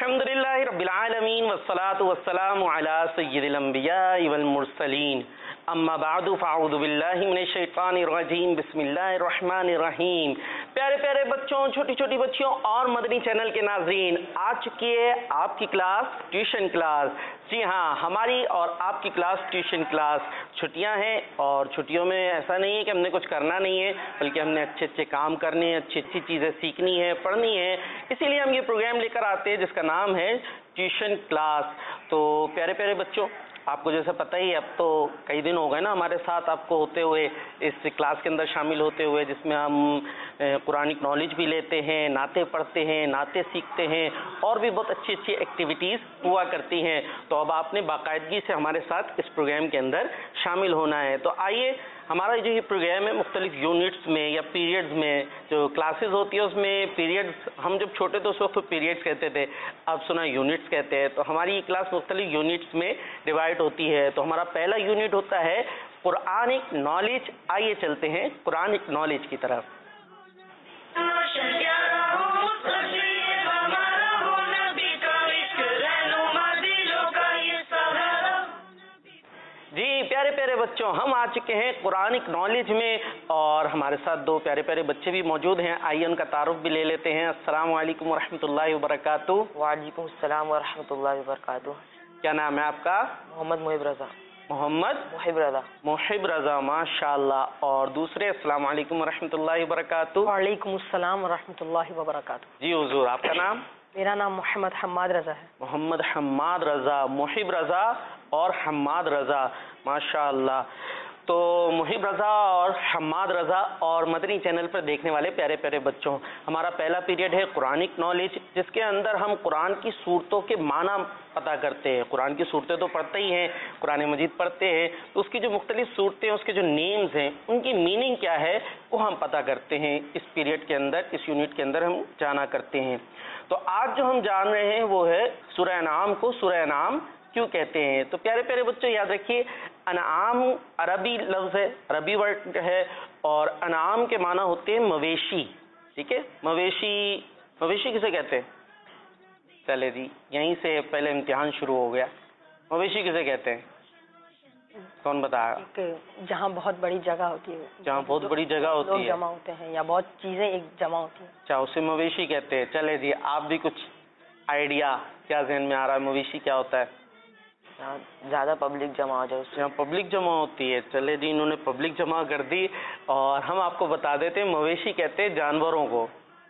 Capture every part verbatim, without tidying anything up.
الحمدللہ رب العالمین والصلاة والسلام علی سید الانبیاء والمرسلین اما بعد فاعوذ باللہ من الشیطان الرجیم بسم اللہ الرحمن الرحیم۔ پیارے پیارے بچوں، چھوٹی چھوٹی بچیوں اور مدنی چینل کے ناظرین، آ چکی ہے آپ کی کلاس ٹیوشن کلاس۔ جی ہاں، ہماری اور آپ کی کلاس ٹیوشن کلاس۔ چھٹیاں ہیں اور چھٹیوں میں ایسا نہیں ہے کہ ہم نے کچھ کرنا نہیں ہے، بلکہ ہم نے اچھے اچھے کام کرنے ہیں، اچھی اچھی چیزیں سیکھنی ہے، پڑھنی ہے۔ اسی لیے ہم یہ پروگرام لے کر آتے ہیں جس کا نام ہے ٹیوشن کلاس۔ تو پیارے پیارے بچوں، آپ کو جیسے پتہ ہی اب تو کئی دن ہو گئے نا ہمارے ساتھ آپ کو ہوتے ہوئے، اس کلاس کے اندر شامل ہوتے ہوئے، جس میں ہم قرآنک نالج بھی لیتے ہیں، نعتیں پڑھتے ہیں، نعتیں سیکھتے ہیں، اور بھی بہت اچھی اچھی ایکٹیویٹیز ہوا کرتی ہیں۔ تو اب آپ نے باقاعدگی سے ہمارے ساتھ اس پروگرام کے اندر شامل ہونا ہے۔ تو آئیے، ہمارا جو یہ پروگرام ہے مختلف یونٹس میں یا پیریڈز میں جو کلاسز ہوتی ہے، اس میں پیریڈز، ہم جب چھوٹے تو اس وقت پیریڈز کہتے تھے، اب سنا یونٹس کہتے ہیں۔ تو ہماری یہ کلاس مختلف یونٹس میں ڈیوائڈ ہوتی ہے۔ تو ہمارا پہلا یونٹ ہوتا ہے قرآنک نالج۔ آئیے چلتے ہیں قرآنک نالج کی طرف۔ جی پیارے پیارے بچوں، ہم آ چکے ہیں قرآنک نالج میں، اور ہمارے ساتھ دو پیارے پیارے بچے بھی موجود ہیں۔ آئیے ان کا تعارف بھی لے لیتے ہیں۔ السلام علیکم ورحمۃ اللہ وبرکاتہ۔ وعلیکم السلام ورحمۃ اللہ وبرکاتہ۔ کیا نام ہے آپ کا؟ محمد محب رضا۔ محمد محب رضا۔ محب رضا، ماشاء اللہ۔ اور دوسرے؟ السلام علیکم ورحمۃ اللہ وبرکاتہ۔ وعلیکم السلام ورحمۃ اللہ وبرکاتہ۔ جی حضور، آپ کا نام؟ میرا نام محمد حماد رضا ہے۔ محمد حماد رضا، محب رضا اور حماد رضا، ماشاء اللہ۔ تو محب رضا اور حماد رضا اور مدنی چینل پر دیکھنے والے پیارے پیارے بچوں، ہمارا پہلا پیریڈ ہے قرآنک نالج، جس کے اندر ہم قرآن کی صورتوں کے معنی پتہ کرتے ہیں۔ قرآن کی صورتیں تو پڑھتے ہی ہیں، قرآن مجید پڑھتے ہیں، تو اس کی جو مختلف صورتیں، اس کے جو نیمز ہیں، ان کی میننگ کیا ہے وہ ہم پتہ کرتے ہیں۔ اس پیریڈ کے اندر، اس یونٹ کے اندر ہم جانا کرتے ہیں۔ تو آج جو ہم جان رہے ہیں وہ ہے سورہ انعام کو سورہ انعام کیوں کہتے ہیں۔ تو پیارے پیارے بچوں یاد رکھیے، انعام عربی لفظ ہے، عربی ورڈ ہے، اور انعام کے معنی ہوتے ہیں مویشی۔ ٹھیک ہے، مویشی، مویشی کسے کہتے ہیں؟ چلے جی، یہیں سے پہلے امتحان شروع ہو گیا۔ مویشی کسے کہتے ہیں؟ کون بتایا؟ جہاں بہت بڑی جگہ ہوتی ہے، جہاں بہت بڑی جگہ ہوتی ہے، جمع ہوتے ہیں یا بہت چیزیں ایک جمع ہوتی ہیں، اچھا، اسے مویشی کہتے ہیں۔ چلے جی، آپ بھی کچھ آئیڈیا کیا ذہن میں آ رہا ہے؟ مویشی کیا ہوتا ہے؟ زیادہ پبلک جمع ہو جائے، جہاں پبلک جمع ہوتی ہے۔ چلے جی، انہوں نے پبلک جمع کر دی، اور ہم آپ کو بتا دیتے ہیں مویشی کہتے ہیں جانوروں کو۔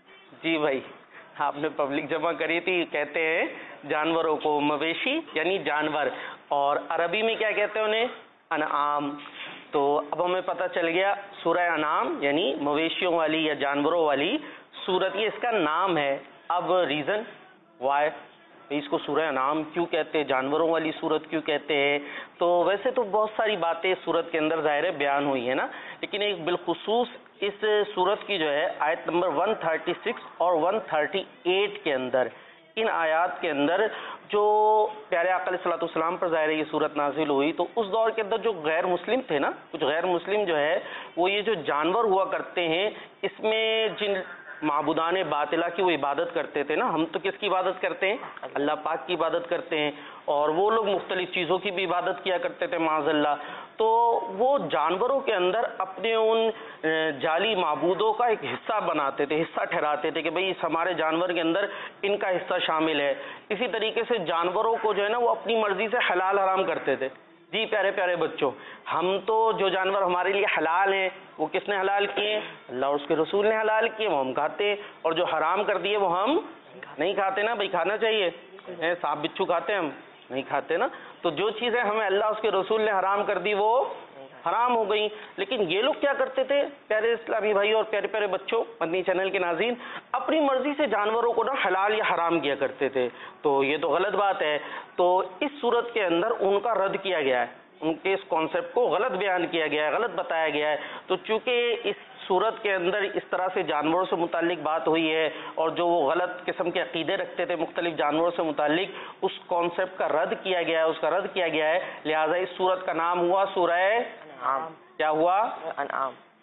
جی بھائی، آپ نے پبلک جمع کری تھی، کہتے ہیں جانوروں کو مویشی یعنی جانور، اور عربی میں کیا کہتے ہیں انہیں؟ انعام۔ تو اب ہمیں پتہ چل گیا سورہ انعام یعنی مویشیوں والی یا جانوروں والی سورت، یہ اس کا نام ہے۔ اب ریزن وائی اس کو سورہ انعام کیوں کہتے ہیں، جانوروں والی سورت کیوں کہتے ہیں؟ تو ویسے تو بہت ساری باتیں سورت کے اندر ظاہر ہے بیان ہوئی ہے نا، لیکن ایک بالخصوص اس سورت کی جو ہے آیت نمبر ایک سو چھتیس اور ایک سو اڑتیس کے اندر، ان آیات کے اندر جو پیارے آقا علیہ الصلوۃ والسلام پر ظاہر ہے یہ صورت نازل ہوئی، تو اس دور کے اندر جو غیر مسلم تھے نا، کچھ غیر مسلم جو ہے وہ یہ جو جانور ہوا کرتے ہیں، اس میں جن معبودان باطلہ کی وہ عبادت کرتے تھے نا، ہم تو کس کی عبادت کرتے ہیں؟ اللہ پاک کی عبادت کرتے ہیں، اور وہ لوگ مختلف چیزوں کی بھی عبادت کیا کرتے تھے معاذ اللہ۔ تو وہ جانوروں کے اندر اپنے ان جعلی معبودوں کا ایک حصہ بناتے تھے، حصہ ٹھہراتے تھے کہ بھئی اس ہمارے جانور کے اندر ان کا حصہ شامل ہے۔ اسی طریقے سے جانوروں کو جو ہے نا وہ اپنی مرضی سے حلال حرام کرتے تھے۔ جی پیارے پیارے بچوں، ہم تو جو جانور ہمارے لیے حلال ہیں وہ کس نے حلال کیے؟ اللہ اور اس کے رسول نے حلال کیے، وہ ہم کھاتے ہیں، اور جو حرام کر دیے وہ ہم نہیں کھاتے نا۔ بھائی کھانا چاہیے، سانپ بچھو کھاتے ہیں ہم؟ نہیں کھاتے نا۔ تو جو چیزیں ہمیں اللہ اس کے رسول نے حرام کر دی وہ حرام ہو گئی۔ لیکن یہ لوگ کیا کرتے تھے پیارے اسلامی بھائی اور پیارے پیارے بچوں، مدنی چینل کے ناظرین، اپنی مرضی سے جانوروں کو نا حلال یا حرام کیا کرتے تھے۔ تو یہ تو غلط بات ہے۔ تو اس صورت کے اندر ان کا رد کیا گیا ہے، ان کے اس کانسیپٹ کو غلط بیان کیا گیا ہے، غلط بتایا گیا ہے۔ تو چونکہ اس صورت کے اندر اس طرح سے جانوروں سے متعلق بات ہوئی ہے، اور جو وہ غلط قسم کے عقیدے رکھتے تھے مختلف جانوروں سے متعلق، اس کانسیپٹ کا رد کیا گیا ہے، اس کا رد کیا گیا ہے، لہٰذا اس صورت کا نام ہوا سورہ انعام۔ کیا ہوا؟ انعام۔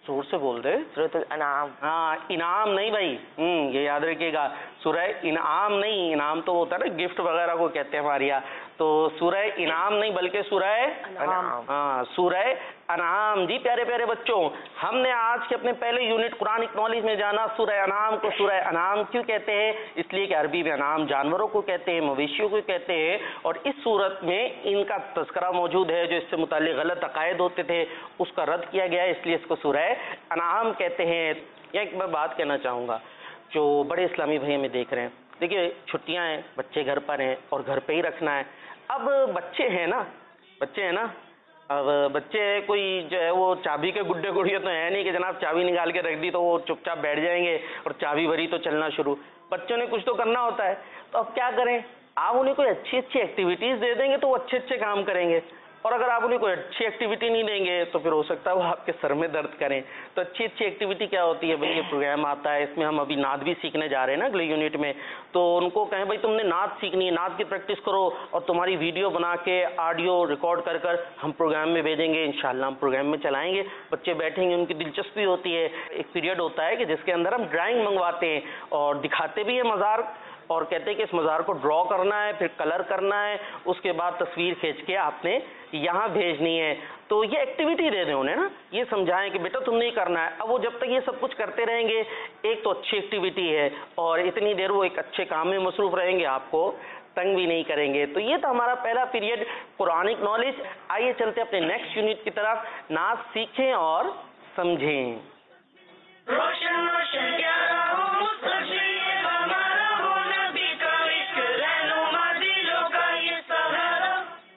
زور سے بول دے. سورۃ الانعام. ہاں انعام نہیں بھائی, ہوں یہ یاد رکھیے گا, سورہ انعام نہیں, انعام تو ہوتا ہے نا گفٹ وغیرہ کو کہتے ہیں ہمارے یہاں, تو سورہ انعام نہیں بلکہ سورہ انعام. ہاں سورہ انعام. جی پیارے پیارے بچوں, ہم نے آج کے اپنے پہلے یونٹ قرآن نالج میں جانا سورہ انعام کو سورہ انعام کیوں کہتے ہیں, اس لیے کہ عربی میں انعام جانوروں کو کہتے ہیں, مویشیوں کو کہتے ہیں, اور اس صورت میں ان کا تذکرہ موجود ہے جو اس سے متعلق غلط عقائد ہوتے تھے اس کا رد کیا گیا ہے, اس لیے اس کو سورہ انعام کہتے ہیں. یا ایک میں بات کہنا چاہوں گا, جو بڑے اسلامی بھائی ہمیں دیکھ رہے ہیں, دیکھیے چھٹیاں ہیں, بچے گھر پر ہیں اور گھر پہ ہی رکھنا ہے. اب بچے ہیں نا, بچے ہیں نا اب بچے کوئی جو ہے وہ چابی کے گڈے گڑیے تو ہیں نہیں کہ جناب چابی نکال کے رکھ دی تو وہ چپ چاپ بیٹھ جائیں گے اور چابی بھری تو چلنا شروع. بچوں نے کچھ تو کرنا ہوتا ہے, تو اب کیا کریں, آپ انہیں کوئی اچھی اچھی ایکٹیویٹیز دے دیں گے تو وہ اچھے اچھے کام کریں گے, اور اگر آپ انہیں کوئی اچھی ایکٹیویٹی نہیں دیں گے تو پھر ہو سکتا ہے وہ آپ کے سر میں درد کریں. تو اچھی اچھی ایکٹیویٹی کیا ہوتی ہے بھئی, یہ پروگرام آتا ہے, اس میں ہم ابھی نعت بھی سیکھنے جا رہے ہیں نا اگلے یونٹ میں, تو ان کو کہیں بھئی تم نے نعت سیکھنی ہے, نعت کی پریکٹس کرو اور تمہاری ویڈیو بنا کے آڈیو ریکارڈ کر کر ہم پروگرام میں بھیجیں گے, انشاءاللہ ہم پروگرام میں چلائیں گے. بچے بیٹھیں گے, ان کی دلچسپی ہوتی ہے. ایک پیریڈ ہوتا ہے کہ جس کے اندر ہم ڈرائنگ منگواتے ہیں اور دکھاتے بھی ہیں مزار, اور کہتے ہیں کہ اس مزار کو ڈرا کرنا ہے, پھر کلر کرنا ہے, اس کے بعد تصویر کھینچ کے آپ نے یہاں بھیجنی ہے. تو یہ ایکٹیویٹی دے دیں انہیں نا, یہ سمجھائیں کہ بیٹا تم نے ہی کرنا ہے. اب وہ جب تک یہ سب کچھ کرتے رہیں گے, ایک تو اچھی ایکٹیویٹی ہے اور اتنی دیر وہ ایک اچھے کام میں مصروف رہیں گے, آپ کو تنگ بھی نہیں کریں گے. تو یہ تھا ہمارا پہلا پیریڈ قرآنک نالج. آئیے چلتے اپنے نیکسٹ یونٹ کی طرف, نعت سیکھیں اور سمجھیں. روشن روشن پیارا ہو مستقبل ہمارا ہو, نبی کا عشق رہنما دلوں کا یہ سہارا.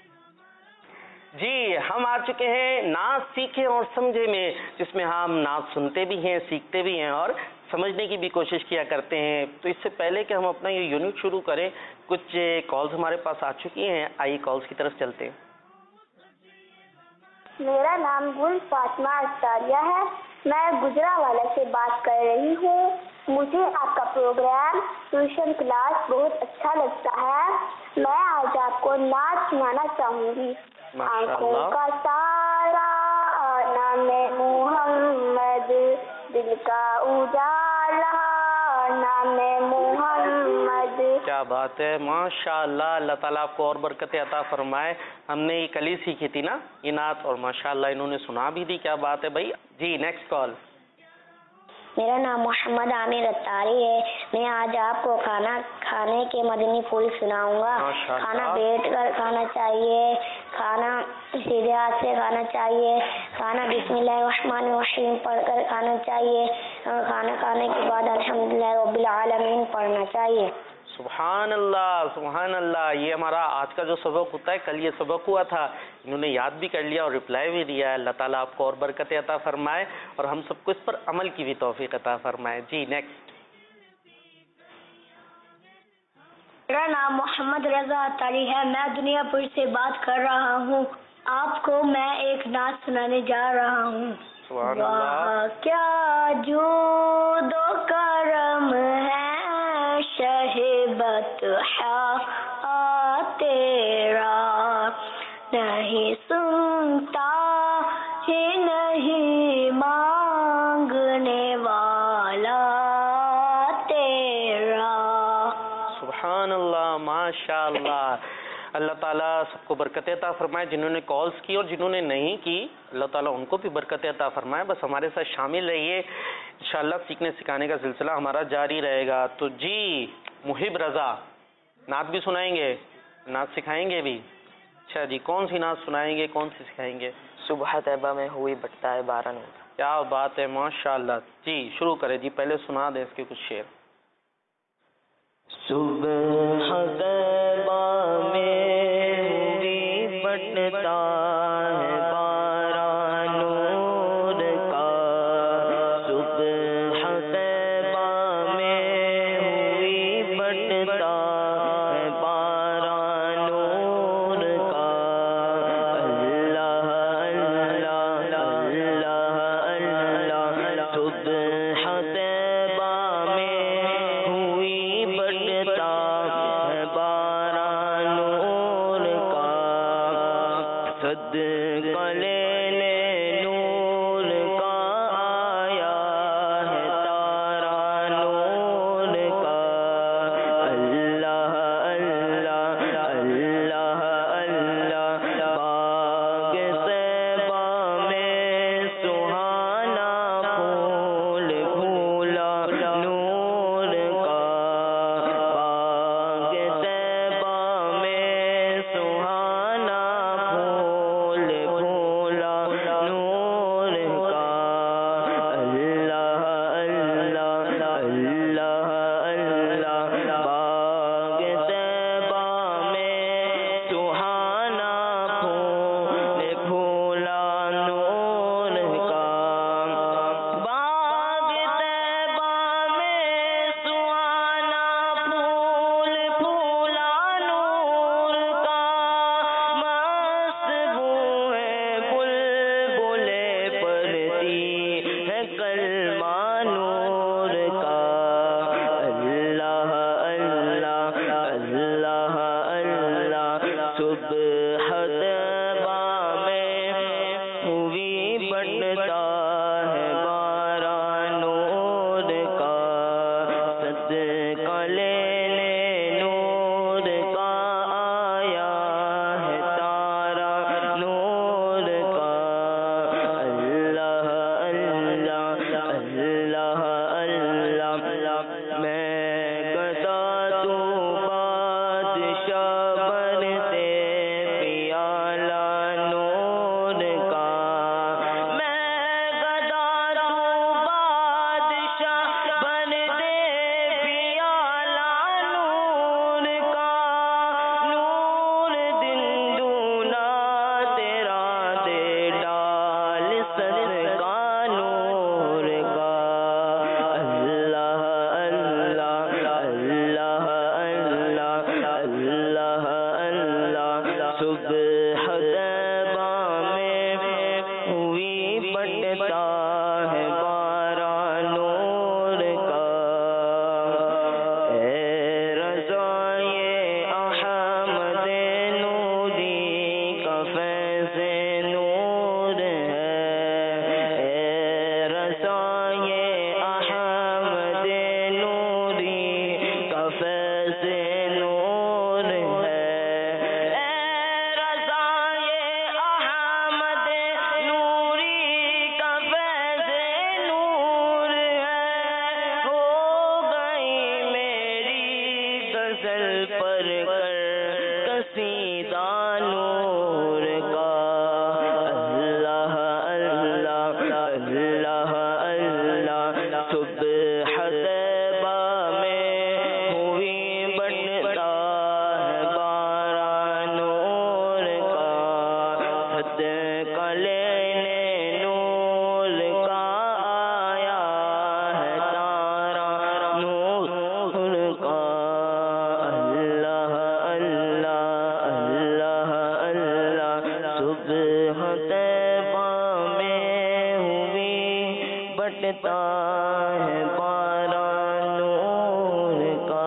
جی ہم آ چکے ہیں نعت سیکھیں اور سمجھے میں, جس میں ہم نعت سنتے بھی ہیں, سیکھتے بھی ہیں اور سمجھنے کی بھی کوشش کیا کرتے ہیں. تو اس سے پہلے کہ ہم اپنا یہ یونٹ شروع کریں, کچھ کالز ہمارے پاس آ چکی ہیں, آئیے کالز کی طرف چلتے ہیں. میرا نام گل فاطمہ اشاریہ ہے, میں گجرانوالہ سے بات کر رہی ہوں. مجھے آپ کا پروگرام ٹیوشن کلاس بہت اچھا لگتا ہے. میں آج آپ کو نعت سنانا چاہوں گی. آنکھوں کا سارا نام محمد, دل کا اجالا نام محمد. کیا بات ہے, ماشاء اللہ, اللہ تعالیٰ آپ کو اور برکتیں عطا فرمائے. ہم نے یہ کل ہی سیکھی تھی نا یہ نعت, اور ماشاء اللہ انہوں نے سنا بھی دی. کیا بات ہے بھائی. جی نیکسٹ کال. میرا نام محمد عامر اتاری ہے. میں آج آپ کو کھانا کھانے کے مدنی پھول سناؤں گا. کھانا بیٹھ کر کھانا چاہیے, کھانا سیدھے ہاتھ سے کھانا چاہیے, کھانا بسم اللہ الرحمن الرحیم پڑھ کر کھانا چاہیے, اور کھانا کھانے کے بعد الحمدللہ رب العالمین پڑھنا چاہیے. سبحان اللہ سبحان اللہ. یہ ہمارا آج کا جو سبق ہوتا ہے, کل یہ سبق ہوا تھا, انہوں نے یاد بھی کر لیا اور رپلائی بھی دیا ہے. اللہ تعالیٰ آپ کو اور برکت عطا فرمائے اور ہم سب کو اس پر عمل کی بھی توفیق عطا فرمائے. جی نیکسٹ. میرا نام محمد رضا اتاری ہے, میں دنیا پور سے بات کر رہا ہوں. آپ کو میں ایک نعت سنانے جا رہا ہوں. سبحان اللہ. کیا جود و کرم ہے بطحا تیرا, نہیں سنتا ہی نہیں مانگنے والا تیرا. سبحان اللہ ماشاء اللہ. اللہ تعالیٰ سب کو برکت عطا فرمائے. جنہوں نے کالز کی اور جنہوں نے نہیں کی, اللہ تعالیٰ ان کو بھی برکت عطا فرمائے. بس ہمارے ساتھ شامل رہیے, انشاءاللہ سیکھنے سکھانے کا سلسلہ ہمارا جاری رہے گا. تو جی محب رضا نعت بھی سنائیں گے, نعت سکھائیں گے بھی. اچھا جی, کون سی نعت سنائیں گے, کون سی سکھائیں گے؟ صبح طیبہ میں ہوئی بٹتا ہے بارہ نور. کیا بات ہے ماشاء اللہ. جی شروع کریں جی, پہلے سنا دیں اس کے کچھ شعر. صبح طیبہ میں ہوئی بٹتا ہے بارہ نور کا, صبح طیبہ میں ہوئی بٹتا ہے بارہ نور کا. اللہ اللہ اللہ اللہ, صبح طیبہ میں ہوئی بٹتا بٹتا ہے بارہ نور کا صدقہ لینے نور کا آیا ہے تارا نور کا اللہ اللہ اللہ اللہ میں گدا تو بادشاہ بنتے پیالہ نور کا میں گدا تو بادشاہ بنتے پیالہ نور کا نور دن دونا تیرا دے ڈال صدقہ نور کا اللہ اللہ اللہ اللہ اللہ اللہ صبح طیبہ میں ہوئی بٹتا ہے بارہ نور کا اے رضائے احمد نوری کا فیض نور ہے اے رضائے احمد نوری کا فیض نور ہے اے رضائے احمد نوری کا فیض نور ہے ہو گئی میری غزل پر کر قصیدہ نور کا اللہ اللہ اللہ اللہ صبح طیبہ میں ہوئی بٹتا ہے بارہ نور کا صدقہ لینے نور کا آیا ہے تارا نور کا اللہ اللہ اللہ اللہ صبح طیبہ میں ہوئی بٹتا ہے بارہ نور کا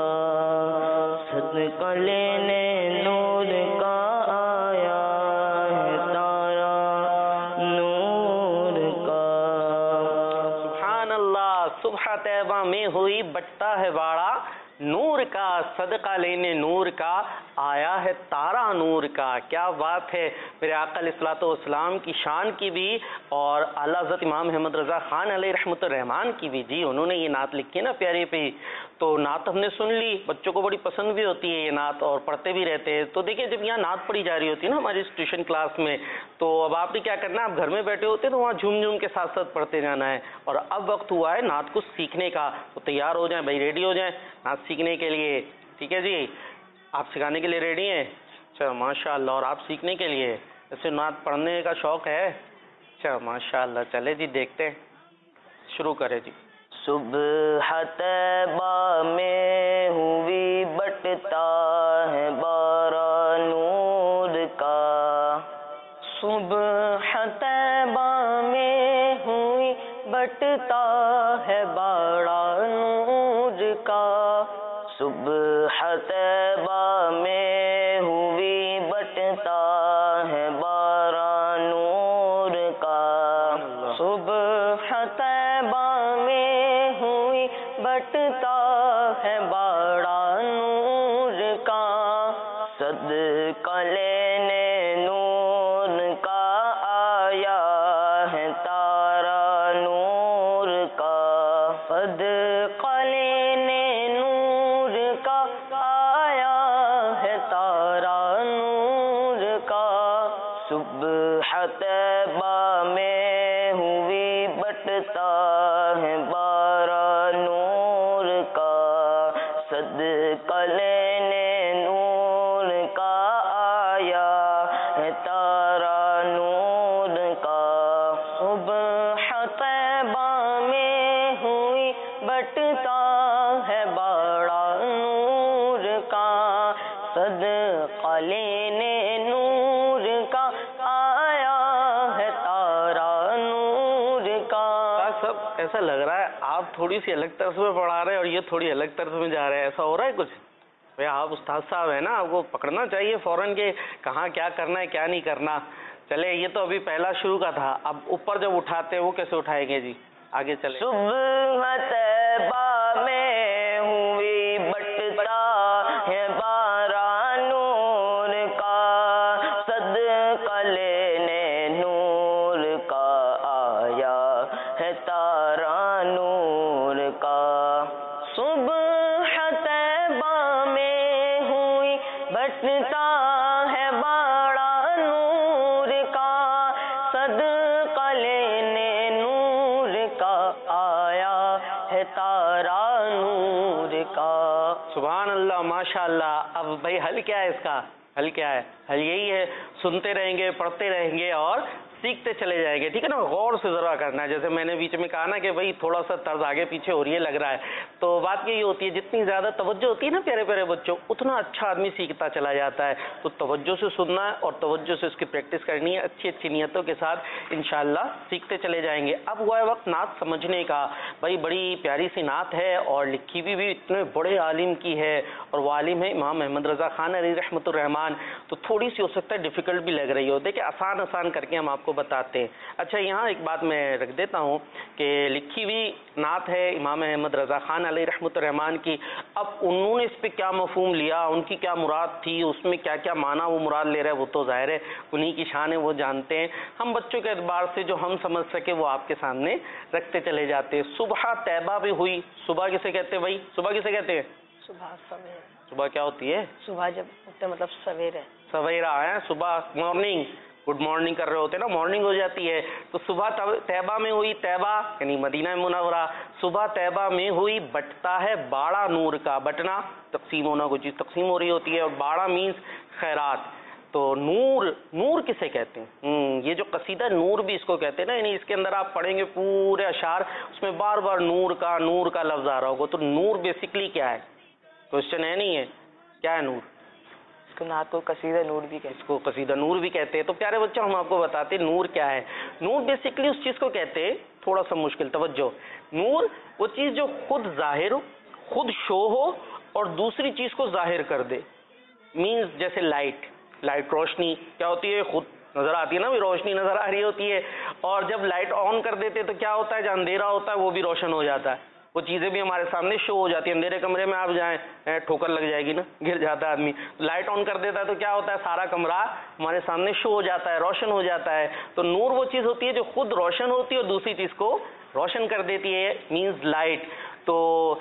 صدقہ لینے نور کا آیا ہے تارا نور کا سبحان اللہ. صبح طیبہ میں ہوئی بٹتا ہے باڑا نور کا صدقہ لینے نور کا آیا ہے تارا نور کا. کیا بات ہے میرے آقا علیہ الصلوۃ والسلام کی شان کی بھی اور اعلیٰ حضرت امام محمد رضا خان علیہ رحمۃ الرحمان کی بھی. جی انہوں نے یہ نعت لکھی نا پیارے پہ تو نعت ہم نے سن لی. بچوں کو بڑی پسند بھی ہوتی ہے یہ نعت اور پڑھتے بھی رہتے ہیں. تو دیکھیے جب یہاں نعت پڑھی جا رہی ہوتی ہے نا ہماری ٹیوشن کلاس میں تو اب آپ نے کیا کرنا ہے آپ گھر میں بیٹھے ہوتے ہیں تو وہاں جھوم جھوم کے ساتھ ساتھ پڑھتے جانا ہے. اور اب وقت ہوا ہے نعت کو سیکھنے کا تو تیار ہو جائیں بھائی ریڈی ہو جائیں نعت سیکھنے کے لیے. ٹھیک ہے جی آپ سکھانے کے لیے ریڈی ہیں؟ اچھا ماشاء اللہ. اور آپ سیکھنے کے لیے ایسے نعت پڑھنے کا شوق ہے؟ اچھا ماشاء اللہ. چلے جی دیکھتے ہیں شروع کریں جی. صبح طیبہ میں ہوئی بٹتا ہے بارہ نور کا صبح طیبہ میں ہوئی بٹتا ہے بارہ نور کا صبح طیبہ میں ہوئی بٹتا ہے بارہ نور کا صبح طیبہ میں ہوئی بٹتا ہے بارہ نور کا صدقہ لینے نور کا آیا ہے تارا نور کا صدقہ لینے نور کا آیا ہے تارا نور کا صبح طیبہ میں ہوئی بٹتا ہے بارہ نور کا صدقہ لینے نور کا آیا ہے تارا نور کا صبح طیبہ میں ہوئی بٹتا ہے بارہ نور کا صدقہ لینے نور کا آیا ہے تارا نور کا. سب ایسا لگ رہا ہے آپ تھوڑی سی الگ طرز میں پڑھا رہے ہیں اور یہ تھوڑی الگ طرز میں جا رہے ہیں. ایسا ہو رہا ہے کچھ؟ بھائی آپ استاد صاحب ہیں نا آپ کو پکڑنا چاہیے فوراً کہ کہاں کیا کرنا ہے کیا نہیں کرنا. چلے یہ تو ابھی پہلا شروع کا تھا، اب اوپر جب اٹھاتے ہیں وہ کیسے اٹھائیں گے جی؟ آگے چلے. صبح طیبہ میں ہوئی بٹتا ہے بارہ نور کا، صدقہ لینے نور کا آیا ہے تارا نور کا. صبح طیبہ میں ہوئی بٹتا ہے بارہ نور کا، صدقہ لینے نور کا آیا ہے تارا نور کا. سبحان اللہ، ماشاء اللہ. اب بھائی حل کیا ہے اس کا؟ حل کیا ہے؟ حل یہی ہے، سنتے رہیں گے، پڑھتے رہیں گے اور سیکھتے چلے جائیں گے، ٹھیک ہے نا. غور سے ذرا کرنا ہے، جیسے میں نے بیچ میں کہا نا کہ بھائی تھوڑا سا طرز آگے پیچھے ہو رہی ہے، لگ رہا ہے. تو بات یہی ہوتی ہے جتنی زیادہ توجہ ہوتی ہے نا پیارے پیارے بچوں، اتنا اچھا آدمی سیکھتا چلا جاتا ہے. تو توجہ سے سننا ہے اور توجہ سے اس کی پریکٹس کرنی ہے، اچھی اچھی نیتوں کے ساتھ انشاءاللہ سیکھتے چلے جائیں گے. اب ہوا ہے وقت نعت سمجھنے کا. بھائی بڑی پیاری سی نعت ہے اور لکھی بھی بھی اتنے بڑے عالم کی ہے، اور وہ عالم ہے امام احمد رضا خان علیہ رحمۃ الرحمان. تو تھوڑی سی ہو سکتا ہے ڈیفیکلٹ بھی لگ رہی ہو، دیکھیں آسان آسان کر کے ہم آپ کو بتاتے ہیں. اچھا یہاں ایک بات میں رکھ دیتا ہوں کہ لکھی ہوئی نعت ہے امام احمد رضا خان علیہ رحمۃ الرحمان کی. اب انہوں نے اس پہ کیا مفہوم لیا، ان کی کیا مراد تھی، اس میں کیا کیا معنی وہ مراد لے رہے ہیں، وہ تو ظاہر ہے انہی کی شان ہے، وہ جانتے ہیں. ہم بچوں کے اعتبار سے جو ہم سمجھ سکے وہ آپ کے سامنے رکھتے چلے جاتے ہیں. صبح طیبہ بھی ہوئی. صبح کسے کہتے ہیں بھائی؟ صبح کسے کہتے ہیں؟ صبح سویرے. صبح کیا ہوتی ہے؟ صبح جب اٹھتے مطلب سویرے. سویرا ہے، صبح مارننگ، گڈ مارننگ کر رہے ہوتے ہیں نا، مارننگ ہو جاتی ہے. تو صبح طیبہ میں ہوئی، طیبہ یعنی مدینہ منورہ. صبح طیبہ میں ہوئی بٹتا ہے باڑا نور کا. بٹنا تقسیم ہونا، کوئی چیز تقسیم ہو رہی ہوتی ہے، اور باڑا مینس خیرات. تو نور، نور کسے کہتے ہیں؟ یہ جو قصیدہ نور بھی اس کو کہتے ہیں نا، یعنی اس کے اندر آپ پڑھیں گے پورے اشعار، اس میں بار بار نور کا نور کا لفظ آ رہا ہوگا. تو نور بیسکلی کیا ہے؟ کوشچن ہے نہیں ہے، کیا ہے نور؟ اس کو نعت کو قصیدہ نور بھی کہتے اس کو قصیدہ نور بھی کہتے ہیں. تو پیارے بچوں ہم آپ کو بتاتے ہیں نور کیا ہے. نور بیسکلی اس چیز کو کہتے ہیں، تھوڑا سا مشکل توجہ، نور وہ چیز جو خود ظاہر ہو، خود شو ہو اور دوسری چیز کو ظاہر کر دے. مینز جیسے لائٹ، لائٹ روشنی کیا ہوتی ہے؟ خود نظر آتی ہے نا، بھی روشنی نظر آ رہی ہوتی ہے، اور جب لائٹ آن کر دیتے تو کیا ہوتا ہے؟ جو اندھیرا ہوتا ہے وہ بھی روشن ہو جاتا ہے، وہ چیزیں بھی ہمارے سامنے شو ہو جاتی ہیں. اندھیرے کمرے میں آپ جائیں، ٹھوکر لگ جائے گی نا، گر جاتا ہے آدمی. لائٹ آن کر دیتا ہے تو کیا ہوتا ہے؟ سارا کمرہ ہمارے سامنے شو ہو جاتا ہے، روشن ہو جاتا ہے. تو نور وہ چیز ہوتی ہے جو خود روشن ہوتی ہے اور دوسری چیز کو روشن کر دیتی ہے، مینز لائٹ. تو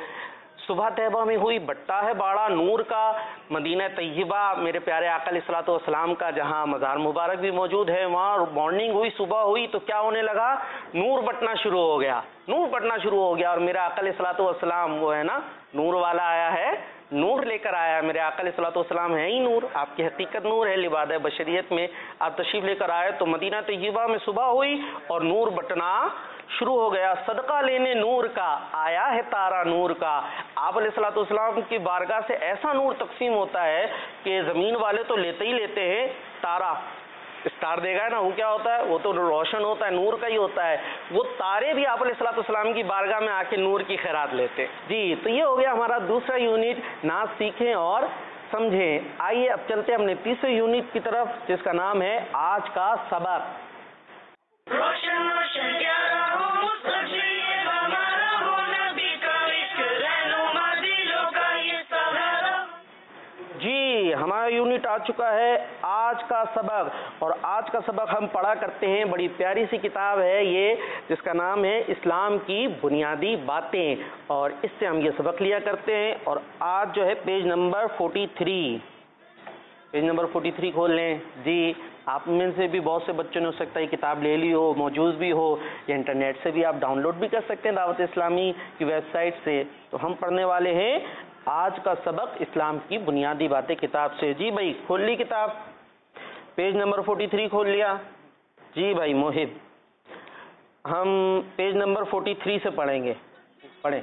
صبح طیبہ میں ہوئی بٹتا ہے باڑا نور کا. مدینہ طیبہ میرے پیارے آقا علیہ الصلوۃ والسلام کا جہاں مزار مبارک بھی موجود ہے، وہاں مارننگ ہوئی، صبح ہوئی تو کیا ہونے لگا؟ نور بٹنا شروع ہو گیا، نور بٹنا شروع ہو گیا. اور میرا آقا علیہ الصلوۃ والسلام وہ ہے نا نور والا آیا ہے، نور لے کر آیا ہے. میرے آقا علیہ الصلوۃ والسلام ہے ہی نور، آپ کی حقیقت نور ہے. لباد بشریت میں آپ تشریف لے کر آئے تو مدینہ طیبہ میں صبح ہوئی اور نور بٹنا شروع ہو گیا. صدقہ لینے نور کا آیا ہے تارا نور کا. آپ علیہ الصلوۃ والسلام کی بارگاہ سے ایسا نور تقسیم ہوتا ہے کہ زمین والے تو لیتے ہی لیتے ہیں. تارا اسٹار دے گا نا، وہ کیا ہوتا ہے؟ وہ تو روشن ہوتا ہے، نور کا ہی ہوتا ہے. وہ تارے بھی آپ علیہ الصلوۃ والسلام کی بارگاہ میں آ کے نور کی خیرات لیتے. جی تو یہ ہو گیا ہمارا دوسرا یونٹ، نعت سیکھیں اور سمجھیں. آئیے اب چلتے ہیں اپنے تیسرے یونٹ کی طرف جس کا نام ہے آج کا سبق. روشن روشن پیارا ہو مستقبل ہمارا ہو، نبی کا عشق رہنما دلوں کا یہ سہارا. جی ہمارا یونٹ آ چکا ہے آج کا سبق، اور آج کا سبق ہم پڑھا کرتے ہیں. بڑی پیاری سی کتاب ہے یہ جس کا نام ہے اسلام کی بنیادی باتیں، اور اس سے ہم یہ سبق لیا کرتے ہیں. اور آج جو ہے page number forty three, page number forty three کھول لیں. جی آپ میں سے بھی بہت سے بچوں نے ہو سکتا ہے کتاب لے لی ہو، موجود بھی ہو، یا انٹرنیٹ سے بھی آپ ڈاؤن لوڈ بھی کر سکتے ہیں دعوت اسلامی کی ویب سائٹ سے. تو ہم پڑھنے والے ہیں آج کا سبق اسلام کی بنیادی باتیں کتاب سے. جی بھائی کھول لی کتاب، پیج نمبر فورٹی تھری کھول لیا. جی بھائی موہب، ہم پیج نمبر فورٹی تھری سے پڑھیں گے، پڑھیں.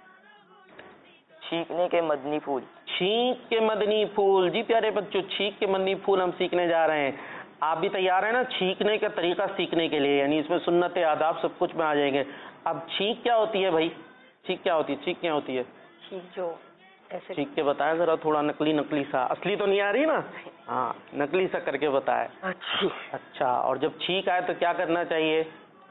چھینکنے کے مدنی پھول. چھینک کے مدنی پھول. جی پیارے بچوں چھینک کے مدنی پھول ہم سیکھنے جا رہے ہیں. آپ بھی تیار ہیں نا چھینکنے کا طریقہ سیکھنے کے لیے؟ یعنی اس میں سنت آداب سب کچھ میں آ جائیں گے. اب چھینک کیا ہوتی ہے بھائی؟ چھینک کیا ہوتی ہے؟ چھینک کیا ہوتی ہے؟ چھینک جو ایسے چھینک کے بتائیں ذرا تھوڑا نقلی نقلی سا. اصلی تو نہیں آ رہی نا؟ ہاں نقلی سا کر کے بتائیں. اچھی اچھا اور جب چھینک آئے تو کیا کرنا چاہیے؟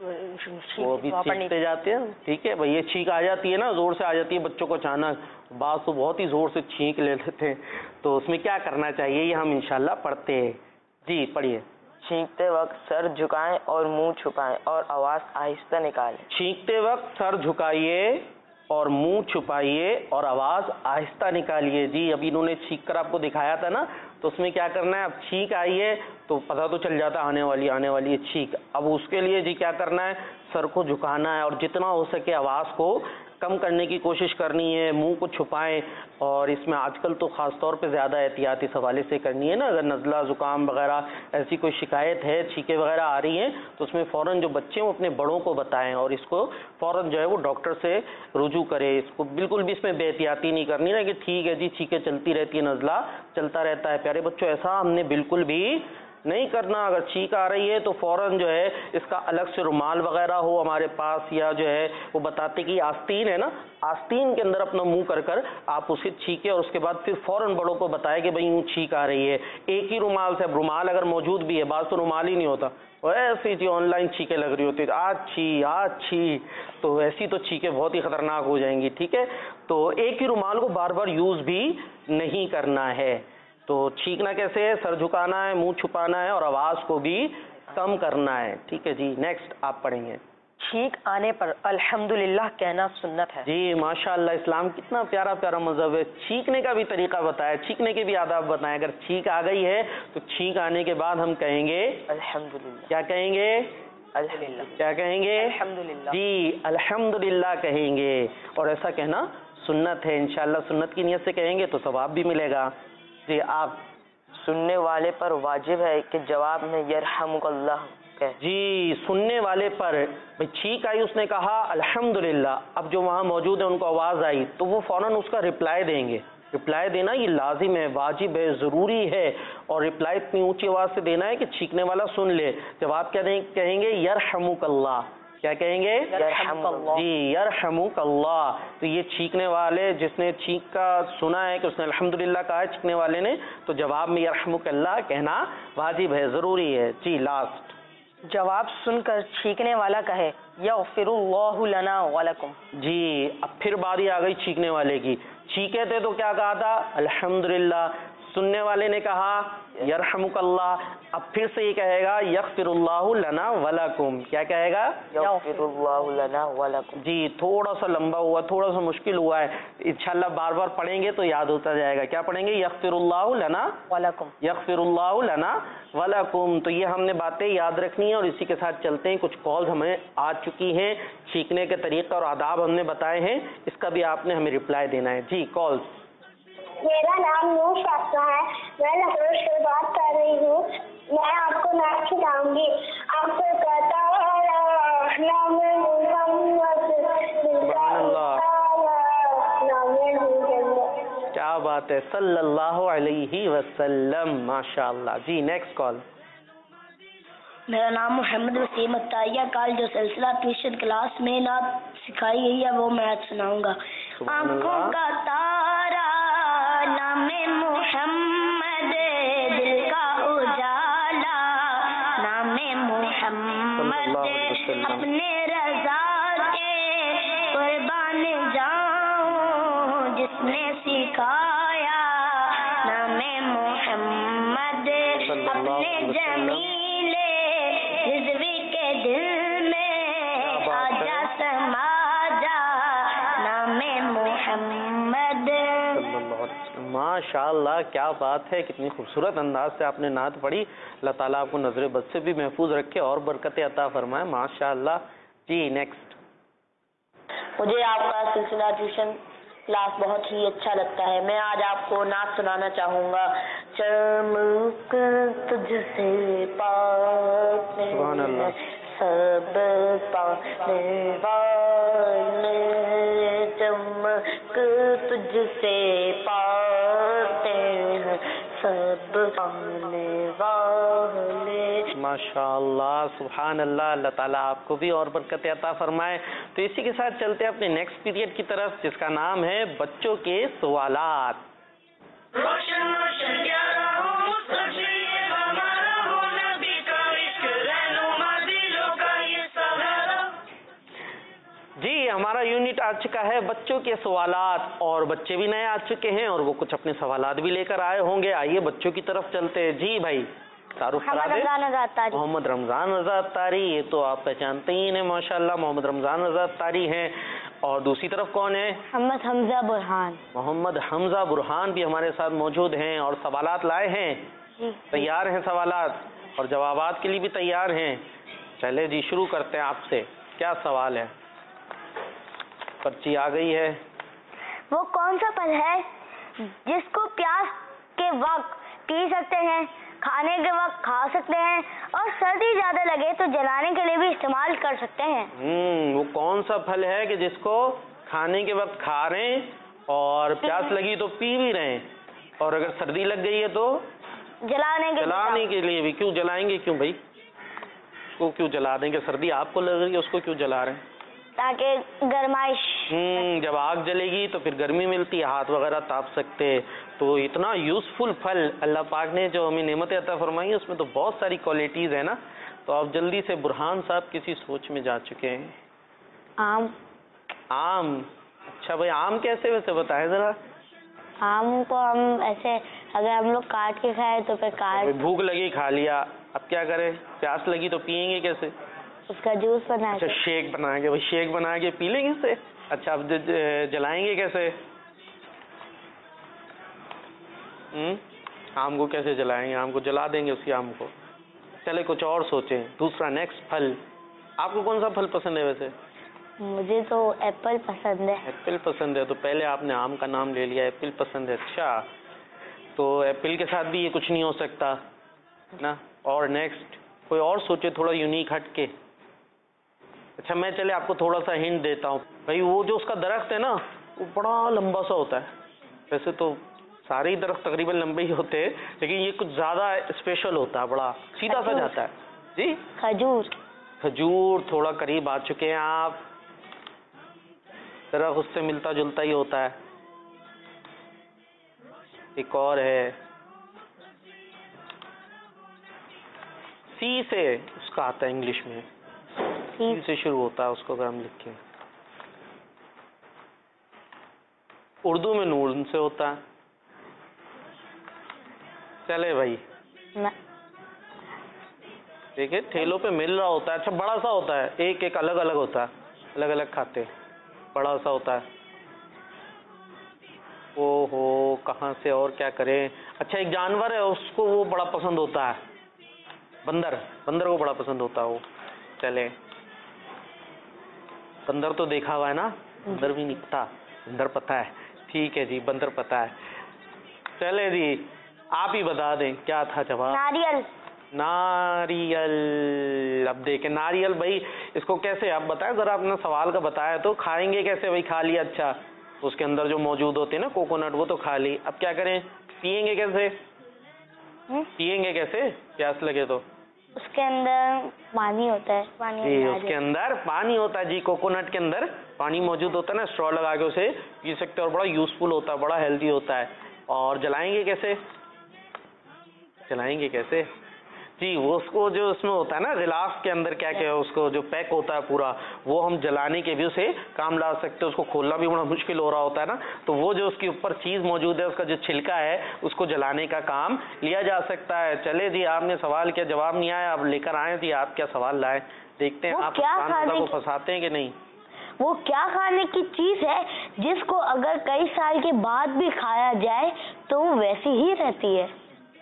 وہ بھی چھینکتے جاتے ہیں. ٹھیک ہے بھائی یہ چھینک آ جاتی ہے نا زور سے آ جاتی ہے بچوں کو اچانک بعض تو بہت ہی زور سے چھینک لے لیتے ہیں تو اس میں کیا کرنا چاہیے یہ ہم انشاءاللہ پڑھتے ہیں. جی پڑھیے. چھینکتے وقت سر جھکائیں اور منہ چھپائیں اور آواز آہستہ نکالیں. چھینکتے وقت سر جھکائیے اور منہ چھپائیے اور آواز آہستہ نکالیے. جی ابھی انہوں نے چھینک کر آپ کو دکھایا تھا نا تو اس میں کیا کرنا ہے اب چھینک آئیے تو پتہ تو چل جاتا آنے والی آنے والی ہے چھینک. اب اس کے لیے جی کیا کرنا ہے سر کو جھکانا ہے اور جتنا ہو سکے آواز کو کم کرنے کی کوشش کرنی ہے. منہ کو چھپائیں اور اس میں آج کل تو خاص طور پہ زیادہ احتیاط اس حوالے سے کرنی ہے نا. اگر نزلہ زکام وغیرہ ایسی کوئی شکایت ہے چھینکیں وغیرہ آ رہی ہیں تو اس میں فوراً جو بچے ہیں وہ اپنے بڑوں کو بتائیں اور اس کو فوراً جو ہے وہ ڈاکٹر سے رجوع کرے. اس کو بالکل بھی اس میں بے احتیاطی نہیں کرنی نا کہ ٹھیک ہے جی چھینکیں چلتی رہتی ہے نزلہ چلتا رہتا ہے. پیارے بچوں ایسا ہم نے بالکل بھی نہیں کرنا. اگر چھینک آ رہی ہے تو فوراً جو ہے اس کا الگ سے رومال وغیرہ ہو ہمارے پاس یا جو ہے وہ بتاتے کہ آستین ہے نا آستین کے اندر اپنا منہ کر کر آپ اسے چھینکیں اور اس کے بعد پھر فوراً بڑوں کو بتائیں کہ بھائی یوں چھینک آ رہی ہے. ایک ہی رومال سے. اب رومال اگر موجود بھی ہے بعض تو رومال ہی نہیں ہوتا ایسی جی آن لائن چھینکیں لگ رہی ہوتی آج چھی آج چھی تو ایسی تو چھینکیں بہت ہی خطرناک ہو جائیں گی. ٹھیک ہے تو ایک ہی رومال کو بار بار یوز بھی نہیں کرنا ہے. تو چھینکنا کیسے ہے سر جھکانا ہے منہ چھپانا ہے اور آواز کو بھی کم کرنا ہے. ٹھیک ہے جی نیکسٹ آپ پڑھیں گے. چھینک آنے پر الحمدللہ کہنا سنت ہے. جی ماشاءاللہ اسلام کتنا پیارا پیارا مذہب ہے. چھینکنے کا بھی طریقہ بتایا چھینکنے کے بھی آداب بتائیں. اگر چھینک آ گئی ہے تو چھینک آنے کے بعد ہم کہیں گے الحمدللہ. کیا کہیں گے الحمدللہ. کیا کہیں گے الحمدللہ. جی الحمدللہ کہیں گے اور ایسا کہنا سنت ہے. انشاءاللہ سنت کی نیت سے کہیں گے تو ثواب بھی ملے گا. جی آپ. سننے والے پر واجب ہے کہ جواب میں یرحمک اللہ کہے. جی سننے والے پر بھئی چھینک آئی اس نے کہا الحمدللہ. اب جو وہاں موجود ہیں ان کو آواز آئی تو وہ فوراً اس کا رپلائی دیں گے. رپلائی دینا یہ لازم ہے واجب ہے ضروری ہے اور رپلائی اتنی اونچی آواز سے دینا ہے کہ چھینکنے والا سن لے. جب آپ کیا کہیں گے یرحمک اللہ کیا کہیں گے یرحمک اللہ. جی یرحمک اللہ. تو یہ چھینکنے والے جس نے چھینک کا سنا ہے کہ اس نے الحمدللہ کہا ہے چھینکنے والے نے تو جواب میں یرحمک اللہ کہنا واجب ہے ضروری ہے. جی لاسٹ. جواب سن کر چھینکنے والا کہے یغفر اللہ لنا ولکم. جی اب پھر باری آ گئی چھینکنے والے کی. چھینکے تھے تو کیا کہا تھا الحمدللہ. سننے والے نے کہا یرحمک اللہ. اب پھر سے یہ کہے گا یغفر اللہ لنا ولکم. کیا کہے گا یغفر اللہ لنا ولکم. جی تھوڑا سا لمبا ہوا تھوڑا سا مشکل ہوا ہے. انشاءاللہ بار بار پڑھیں گے تو یاد ہوتا جائے گا. کیا پڑھیں گے یغفر اللہ لنا ولکم. یغفر اللہ لنا ولکم. تو یہ ہم نے باتیں یاد رکھنی ہیں اور اسی کے ساتھ چلتے ہیں. کچھ کالز ہمیں آ چکی ہیں چھینکنے کے طریقہ اور آداب ہم نے بتائے ہیں اس کا بھی آپ نے ہمیں رپلائی دینا ہے. جی کالز. میرا نام نور فاطمہ ہے. میں لکھنؤ سے بات کر رہی ہوں. میں آپ کو نعت سناؤں گی. آپ کو کہتا نام کیا بات ہے صلی اللہ علیہ وسلم ماشاء اللہ. جی نیکسٹ کال. میرا نام محمد وسیم عطیہ. کل جو سلسلہ ٹیوشن کلاس میں نعت سکھائی گئی ہے وہ میں آج سناؤں گا. آنکھوں کا تارا نام محمد دل کا اجالا نام محمد اپنے رضا کے قربان جاؤں جس نے سکھایا نام محمد اپنے جمیل رضوی کے دل میں آجا سما جا نام محمد. ماشاء اللہ کیا بات ہے. کتنی خوبصورت انداز سے آپ نے نعت پڑھی. اللہ تعالیٰ آپ کو نظر بد سے بھی محفوظ رکھے اور برکت عطا فرمائے. ماشاء اللہ. جی نیکسٹ. مجھے آپ کا سلسلہ ٹیوشن کلاس بہت ہی اچھا لگتا ہے. میں آج آپ کو نعت سنانا چاہوں گا. چمک تجھ سے پاتے سبحان اللہ سب پانے والے چمک تجھ سے پاتے ہیں سب پانے والے ماشاء اللہ سبحان اللہ. اللہ تعالیٰ آپ کو بھی اور برکت عطا فرمائے. تو اسی کے ساتھ چلتے ہیں اپنے نیکسٹ پیریڈ کی طرف جس کا نام ہے بچوں کے سوالات. روشن روشن پیارا ہو مستقبل یہ ہمارا ہو نبی کا عشق رہنما دلوں کا یہ سہارا. جی ہمارا یونٹ آ چکا ہے بچوں کے سوالات اور بچے بھی نئے آ چکے ہیں اور وہ کچھ اپنے سوالات بھی لے کر آئے ہوں گے. آئیے بچوں کی طرف چلتے ہیں. جی بھائی تعارف کرا دیں. محمد رمضان رضا اتاری. یہ تو آپ پہچانتے ہی ہیں ماشاءاللہ محمد رمضان رضا اتاری ہیں. اور دوسری طرف کون ہے؟ محمد حمزہ برہان. محمد حمزہ برہان بھی ہمارے ساتھ موجود ہیں اور سوالات لائے ہیں. تیار ہیں سوالات اور جوابات کے لیے بھی تیار ہیں. چلے جی شروع کرتے ہیں آپ سے. کیا سوال ہے؟ پرچی آ گئی ہے. وہ کون سا پھل ہے جس کو پیاس کے وقت پی سکتے ہیں، کھانے کے وقت کھا سکتے ہیں اور سردی زیادہ لگے تو جلانے کے لیے بھی استعمال کر سکتے ہیں؟ ہوں وہ کون سا پھل ہے کہ جس کو کھانے کے وقت کھا رہے ہیں اور پیاس لگی تو پی بھی رہے ہیں اور اگر سردی لگ گئی ہے تو جلانے کے جلانے کے لیے بھی. کیوں جلائیں گے؟ کیوں بھائی اس کو کیوں جلا دیں گے؟ سردی آپ کو لگ رہی ہے اس کو کیوں جلا رہے ہیں؟ تاکہ گرمائش. ہوں جب آگ جلے گی تو پھر گرمی ملتی ہے، ہاتھ وغیرہ تاپ سکتے. تو اتنا یوزفل پھل اللہ پاک نے جو ہمیں نعمت عطا فرمائی ہے اس میں تو بہت ساری کوالٹیز ہیں نا. تو آپ جلدی سے برہان صاحب کسی سوچ میں جا چکے ہیں. آم. آم. اچھا بھائی آم کیسے ویسے بتائیں ذرا. آم کو ہم ایسے اگر ہم لوگ کاٹ کے کھائے تو پھر کاٹ. بھوک لگی کھا لیا، اب کیا کریں؟ پیاس لگی تو پیئیں گے کیسے؟ اس کا جوس بنا اچھا کے. شیک بنا کے. بھائی شیک بنا کے پی لیں گے اسے. اچھا اب جلائیں گے کیسے؟ ہوں آم کو کیسے جلائیں گے؟ آم کو جلا دیں گے اسی آم کو. چلے کچھ اور سوچیں. دوسرا نیکسٹ پھل. آپ کو کون سا پھل پسند ہے ویسے؟ مجھے تو ایپل پسند ہے. ایپل پسند ہے. تو پہلے آپ نے آم کا نام لے لیا، ایپل پسند ہے. اچھا تو ایپل کے ساتھ بھی یہ کچھ نہیں ہو سکتا نا. اور نیکسٹ کوئی اور سوچے تھوڑا یونیک ہٹ کے. اچھا میں چلے آپ کو تھوڑا سا ہنٹ دیتا ہوں. بھائی وہ جو اس کا درخت ہے نا وہ بڑا لمبا سا ہوتا ہے. ویسے تو سارے ہی درخت تقریباً لمبے ہی ہوتے ہیں لیکن یہ کچھ زیادہ اسپیشل ہوتا ہے، بڑا سیدھا سا جاتا ہے. جی کھجور. کھجور. تھوڑا قریب آ چکے ہیں آپ. درخت اس سے ملتا جلتا ہی ہوتا ہے. ایک اور ہے سی سے اس کا آتا ہے انگلش میں. سی سے شروع ہوتا ہے اس کو اگر ہم لکھیں. اردو میں نون سے ہوتا ہے. چلے بھائی دیکھیں ٹھیلوں پہ مل رہا ہوتا ہے. اچھا بڑا سا ہوتا ہے. ایک ایک الگ الگ ہوتا ہے. الگ الگ کھاتے. بڑا سا ہوتا ہے. او ہو کہاں سے اور کیا کریں. اچھا ایک جانور ہے اس کو وہ بڑا پسند ہوتا ہے. بندر. بندر کو بڑا پسند ہوتا ہے وہ. چلے بندر تو دیکھا ہوا ہے نا. بندر بھی نہیں پتا. بندر پتا ہے. ٹھیک ہے جی بندر پتا ہے. چلے جی آپ ہی بتا دیں کیا تھا جواب. ناریل. ناریل. اب دیکھیں ناریل بھائی اس کو کیسے آپ بتائیں ذرا. اپنا سوال کا بتایا تو کھائیں گے کیسے بھائی؟ کھا لیا. اچھا اس کے اندر جو موجود ہوتے ہیں نا کوکونٹ وہ تو کھا لی. اب کیا کریں؟ پیئیں گے کیسے؟ پیئیں گے کیسے پیاس لگے تو؟ اس کے اندر پانی ہوتا ہے. پانی جی اس کے اندر پانی ہوتا ہے. جی کوکونٹ کے اندر پانی موجود ہوتا ہے نا. اسٹرا لگا کے اسے پی سکتے ہیں اور بڑا یوزفل ہوتا ہے، بڑا ہیلدی ہوتا ہے. اور جلائیں گے کیسے؟ جلائیں گے کیسے؟ جی وہ اس کو جو اس میں ہوتا ہے نا غلاف کے اندر کیا کیا اس کو جو پیک ہوتا ہے پورا وہ ہم جلانے کے بھی اسے کام لا سکتے ہیں. اس کو کھولنا بھی بڑا مشکل ہو رہا ہوتا ہے نا تو وہ جو اس کے اوپر چیز موجود ہے اس کا جو چھلکا ہے اس کو جلانے کا کام لیا جا سکتا ہے. چلے جی آپ نے سوال کیا جواب نہیں آیا. آپ لے کر آئے تھے. آپ کیا سوال لائے دیکھتے ہیں. آپ کو پھنساتے ہیں کہ نہیں. وہ کیا کھانے کی چیز ہے جس کو اگر کئی سال کے بعد بھی کھایا جائے تو وہ ویسی ہی رہتی ہے؟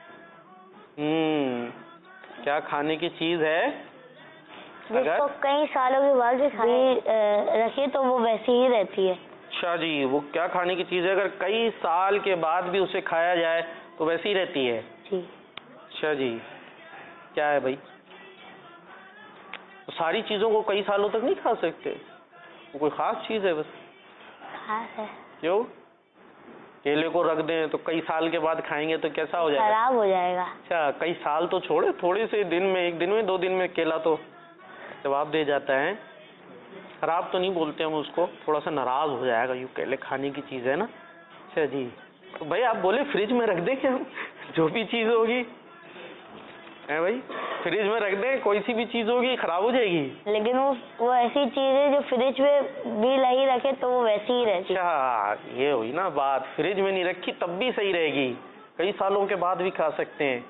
ہوں کیا کھانے کی چیز ہے جس کو کئی سالوں کے بعد بھی رکھے تو وہ ویسی ہی رہتی ہے؟ اچھا جی وہ کیا کھانے کی چیز ہے اگر کئی سال کے بعد بھی اسے کھایا جائے تو ویسی ہی رہتی ہے؟ جی. اچھا جی کیا ہے بھائی؟ ساری چیزوں کو کئی سالوں تک نہیں کھا سکتے. وہ کوئی خاص چیز ہے بس؟ خاص ہے. کیوں؟ کیلے کو رکھ دیں تو کئی سال کے بعد کھائیں گے تو کیسا ہو جائے گا؟ خراب ہو جائے گا. اچھا کئی سال تو چھوڑے, تھوڑے سے دن میں, ایک دن میں, دو دن میں کیلا تو جواب دے جاتا ہے. خراب تو نہیں بولتے ہم اس کو, تھوڑا سا ناراض ہو جائے گا, یوں کیلے کھانے کی چیز ہے نا. اچھا جی, تو بھائی آپ بولے فریج میں رکھ دیں کہ ہم جو بھی چیز ہوگی ہے بھائی, فریج میں رکھ دیں, کوئی سی بھی چیز ہوگی خراب ہو جائے گی. لیکن وہ وہ ایسی چیز ہے جو فریج میں بھی نہیں رکھے تو وہ ویسی ہی رہتی. اچھا یہ ہوئی نا بات, فریج میں نہیں رکھی تب بھی صحیح رہے گی, کئی سالوں کے بعد بھی کھا سکتے ہیں.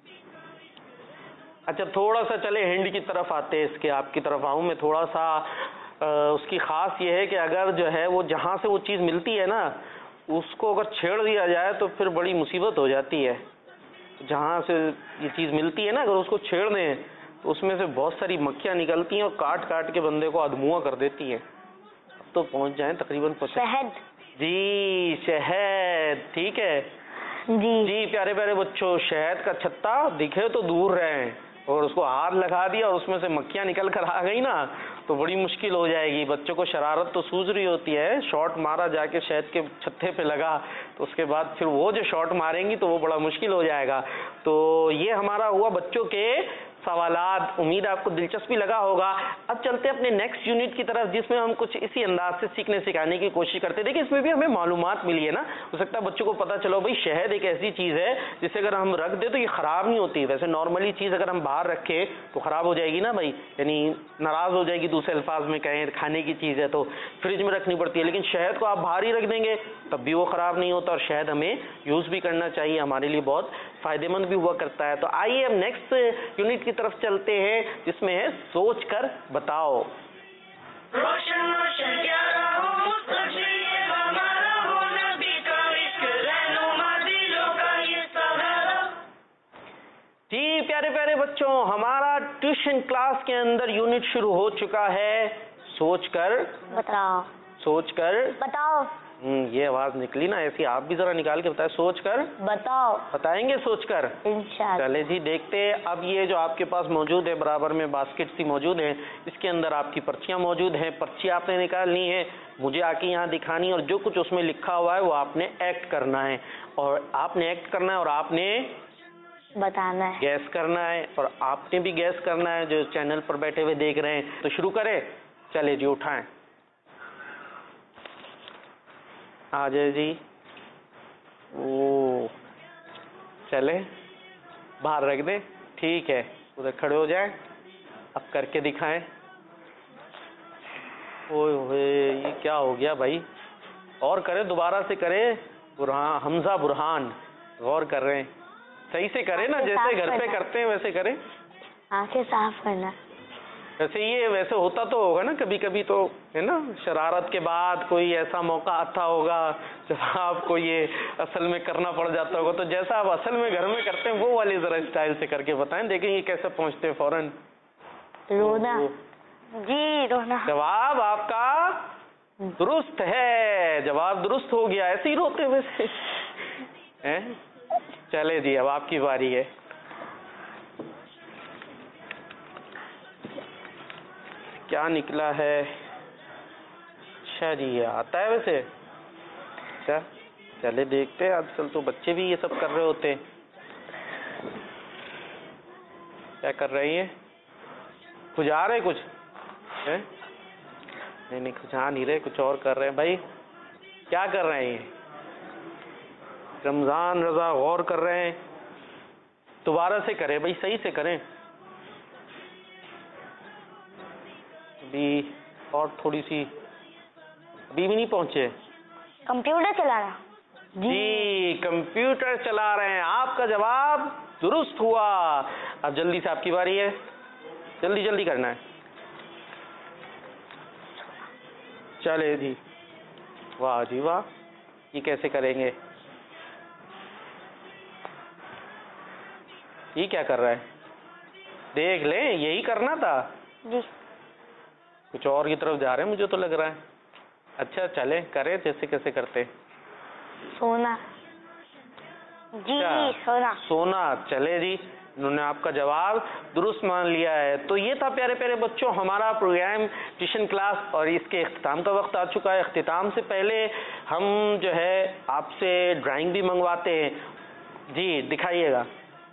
اچھا تھوڑا سا چلے ہینڈ کی طرف آتے, اس کے آپ کی طرف آؤں میں تھوڑا سا. اس کی خاص یہ ہے کہ اگر جو ہے وہ جہاں سے وہ چیز ملتی ہے نا اس کو اگر چھیڑ دیا جائے تو پھر بڑی مصیبت ہو جاتی ہے. جہاں سے یہ چیز ملتی ہے نا اگر اس کو چھیڑ دیں تو اس میں سے بہت ساری مکھیاں نکلتی ہیں اور کاٹ کاٹ کے بندے کو ادموا کر دیتی ہیں. تو پہنچ جائیں تقریباً. شہد. جی شہد, ٹھیک ہے جی جی. پیارے پیارے بچوں, شہد کا چھتا دکھے تو دور رہیں, اور اس کو ہاتھ لگا دیا اور اس میں سے مکھیاں نکل کر آ گئی نا تو بڑی مشکل ہو جائے گی. بچوں کو شرارت تو سوج رہی ہوتی ہے, شاٹ مارا جا کے شہد کے چھتے پہ لگا تو اس کے بعد پھر وہ جو شاٹ ماریں گی تو وہ بڑا مشکل ہو جائے گا. تو یہ ہمارا ہوا بچوں کے سوالات, امید آپ کو دلچسپی لگا ہوگا. اب چلتے ہیں اپنے نیکسٹ یونٹ کی طرف جس میں ہم کچھ اسی انداز سے سیکھنے سکھانے کی کوشش کرتے ہیں. دیکھیں اس میں بھی ہمیں معلومات ملی ہے نا, ہو سکتا ہے بچوں کو پتہ چلو بھائی شہد ایک ایسی چیز ہے جسے اگر ہم رکھ دیں تو یہ خراب نہیں ہوتی. ویسے نارملی چیز اگر ہم باہر رکھیں تو خراب ہو جائے گی نا بھائی, یعنی ناراض ہو جائے گی, دوسرے الفاظ میں کہیں کھانے کی چیز ہے تو فریج میں رکھنی پڑتی ہے. لیکن شہد کو آپ باہر ہی رکھ دیں گے تب بھی وہ خراب نہیں ہوتا, اور شہد ہمیں یوز بھی کرنا چاہیے, ہمارے لیے بہت فائدے مند بھی ہوا کرتا ہے. تو آئیے ہم نیکسٹ یونٹ کی طرف چلتے ہیں جس میں ہے سوچ کر بتاؤ. روشن روشن پیارا ہو مستقبل یہ ہمارا ہو, نبی کا عشق رہنما دلوں کا یہ سہارا. جی پیارے پیارے بچوں, ہمارا ٹیوشن کلاس کے اندر یونٹ شروع ہو چکا ہے سوچ کر بتاؤ. سوچ کر بتاؤ. ہوں یہ آواز نکلی نا ایسی, آپ بھی ذرا نکال کے بتائیں. سوچ کر بتاؤ. بتائیں گے سوچ کر انشاءاللہ. چلے جی دیکھتے. اب یہ جو آپ کے پاس موجود ہے برابر میں باسکٹ سی موجود ہے, اس کے اندر آپ کی پرچیاں موجود ہیں. پرچی آپ نے نکالنی ہے, مجھے آ کے یہاں دکھانی, اور جو کچھ اس میں لکھا ہوا ہے وہ آپ نے ایکٹ کرنا ہے, اور آپ نے ایکٹ کرنا ہے اور آپ نے بتانا ہے. گیس کرنا ہے, اور آپ نے بھی گیس کرنا ہے جو چینل پر بیٹھے ہوئے دیکھ رہے ہیں. تو شروع کریں. چلے جی اٹھائیں, آ جائے جی. او چلے باہر رکھ دیں, ٹھیک ہے, ادھر کھڑے ہو جائیں, اب کر کے دکھائیں. اوئے ہوئے یہ کیا ہو گیا بھائی, اور کریں, دوبارہ سے کریں. برہان, حمزہ برہان, غور کر رہے ہیں, صحیح سے کریں نا, جیسے گھر پہ کرتے ہیں ویسے کریں. آنکھیں صاف کرنا. ویسے یہ ویسے ہوتا تو ہوگا نا کبھی کبھی تو ہے نا, شرارت کے بعد کوئی ایسا موقع آتا ہوگا جب آپ کو یہ اصل میں کرنا پڑ جاتا ہوگا. تو جیسا آپ اصل میں گھر میں کرتے ہیں وہ والی ذرا اسٹائل سے کر کے بتائیں, دیکھیں یہ کیسے پہنچتے ہیں فوراً. رونا. جی رونا. جواب آپ کا درست ہے, جواب درست ہو گیا. ایسے ہی روتے ویسے. چلے جی اب آپ کی باری ہے. کیا نکلا ہے؟ اچھا جی یہ آتا ہے ویسے. اچھا چلے دیکھتے ہیں, آج کل تو بچے بھی یہ سب کر رہے ہوتے ہیں. کیا کر رہی ہیں؟ کھجا رہے کچھ؟ نہیں نہیں کھجا نہیں رہے, کچھ اور کر رہے ہیں. بھائی کیا کر رہے ہیں؟ رمضان رضا غور کر رہے ہیں. دوبارہ سے کریں بھائی, صحیح سے کریں. ابھی اور تھوڑی سی, ابھی بھی نہیں پہنچے. کمپیوٹر چلانا. جی کمپیوٹر چلا رہے ہیں. آپ کا جواب درست ہوا. اب جلدی سے آپ کی باری ہے, جلدی جلدی کرنا ہے. چلے جی, واہ جی واہ, یہ کیسے کریں گے؟ یہ کیا کر رہا ہے؟ دیکھ لیں, یہی کرنا تھا. جی کچھ اور کی طرف جا رہے ہیں مجھے تو لگ رہا ہے. اچھا چلیں کریں, جیسے کیسے کرتے. سونا. جی اچھا, سونا. سونا. چلے جی انہوں نے آپ کا جواب درست مان لیا ہے. تو یہ تھا پیارے پیارے بچوں ہمارا پروگرام ٹیوشن کلاس, اور اس کے اختتام کا وقت آ چکا ہے. اختتام سے پہلے ہم جو ہے آپ سے ڈرائنگ بھی منگواتے ہیں. جی دکھائیے گا.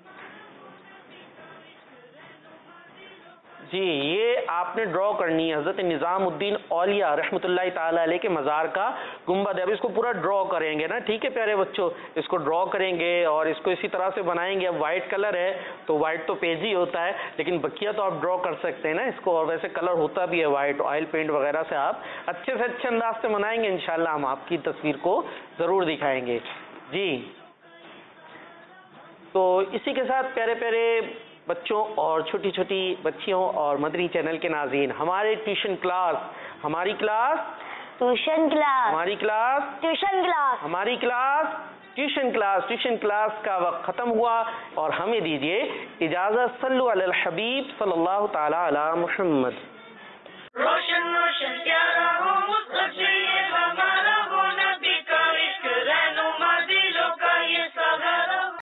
جی یہ آپ نے ڈرا کرنی ہے حضرت نظام الدین اولیاء رحمۃ اللہ تعالی علیہ کے مزار کا گنبد ہے. اب اس کو پورا ڈرا کریں گے نا, ٹھیک ہے پیارے بچوں, اس کو ڈرا کریں گے اور اس کو اسی طرح سے بنائیں گے. اب وائٹ کلر ہے تو وائٹ تو پیج ہی ہوتا ہے, لیکن بقیہ تو آپ ڈرا کر سکتے ہیں نا اس کو, اور ویسے کلر ہوتا بھی ہے وائٹ, آئل پینٹ وغیرہ سے آپ اچھے سے اچھے انداز سے بنائیں گے. انشاءاللہ ہم آپ کی تصویر کو ضرور دکھائیں گے. جی تو اسی کے ساتھ پیارے پیارے بچوں اور چھوٹی چھوٹی بچیوں اور مدنی چینل کے ناظرین, ہمارے ٹیوشن کلاس ہماری کلاس ٹیوشن کلاس ہماری کلاس ٹیوشن کلاس ہماری class tuition class tuition class کا وقت ختم ہوا, اور ہمیں دیجیے اجازت. صلو علی الحبیب صلی اللہ تعالی علی محمد. روشن روشن پیارا ہو